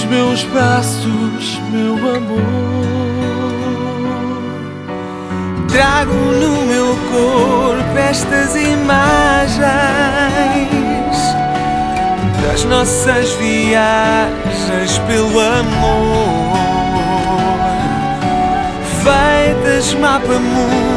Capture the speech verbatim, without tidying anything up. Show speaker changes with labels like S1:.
S1: meus braços, meu amor. Trago no meu corpo estas imagens das nossas viagens pelo amor, feitas mapa mundo